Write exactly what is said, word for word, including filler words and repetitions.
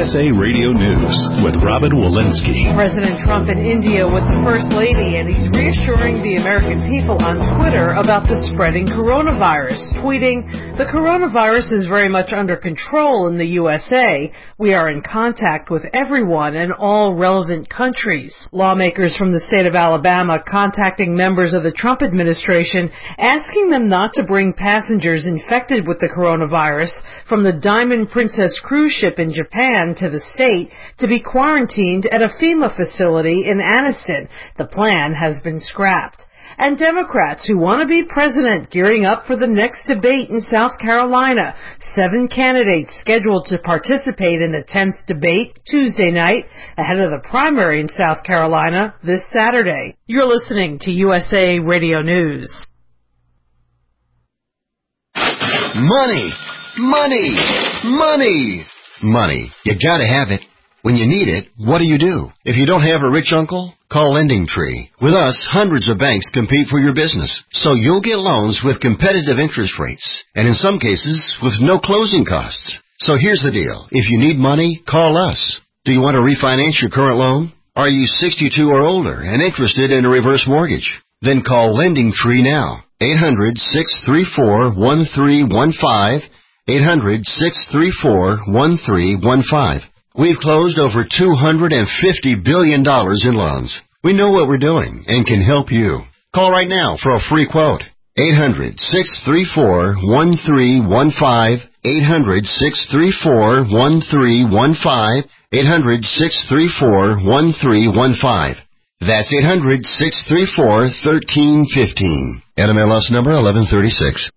S A Radio News with Robin Walensky. President Trump in India with the First Lady, and he's reassuring the American people on Twitter about the spreading coronavirus, tweeting, "The coronavirus is very much under control in the U S A. We are in contact with everyone in all relevant countries." Lawmakers from the state of Alabama contacting members of the Trump administration, asking them not to bring passengers infected with the coronavirus from the Diamond Princess cruise ship in Japan to the state to be quarantined at a FEMA facility in Anniston. The plan has been scrapped. And Democrats who want to be president gearing up for the next debate in South Carolina. Seven candidates scheduled to participate in the tenth debate Tuesday night ahead of the primary in South Carolina this Saturday. You're listening to U S A Radio News. Money, money, money, money. You gotta have it. When you need it, what do you do? If you don't have a rich uncle, call LendingTree. With us, hundreds of banks compete for your business, so you'll get loans with competitive interest rates, and in some cases, with no closing costs. So here's the deal. If you need money, call us. Do you want to refinance your current loan? Are you sixty-two or older and interested in a reverse mortgage? Then call LendingTree now. eight hundred, six three four, one three one five. eight hundred, six three four, one three one five. We've closed over two hundred fifty billion dollars in loans. We know what we're doing and can help you. Call right now for a free quote. eight hundred, six three four, one three one five. eight hundred, six three four, one three one five. eight hundred, six three four, one three one five. That's eight hundred, six three four, one three one five. N M L S number eleven thirty-six.